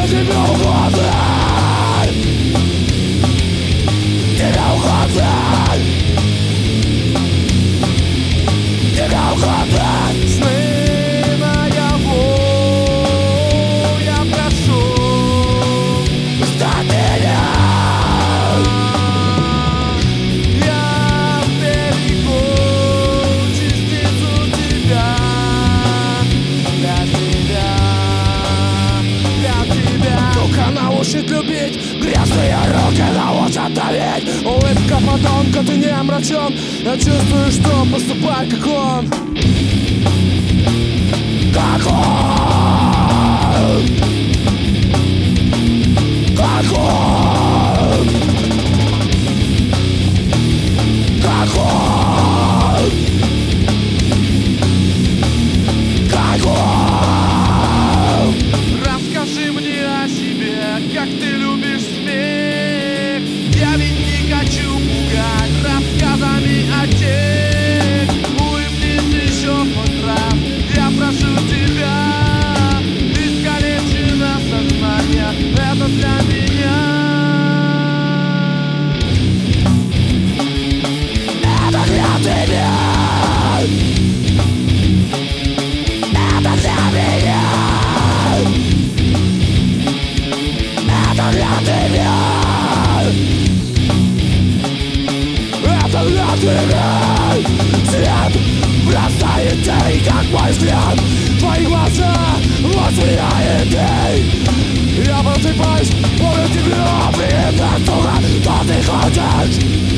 тебя угодно. Тебя угодно. Тебя угодно. Сны наяву я прошу. Ждать меня. Я берегу частицу тебя. Для тебя, для тебя. Рука научит любить, грязные руки научат давить. Улыбка подонка, ты не омрачен. Я чувствую, что поступай, как он. Как он. Как он. Как он. Как он. Расскажи мне о себе, как ты любишь смех. Я ведь не хочу пугать рассказами о тех. Улыбнись еще хоть раз, я прошу тебя. Искалечено сознание, это для меня. Это для тебя. Это для меня. Это для тебя. Это для тебя. Свет бросает тень, как мой взгляд. Твои глаза воцаряет день. Я просыпаюсь, помню тебя, привет, сука, что ты хочешь?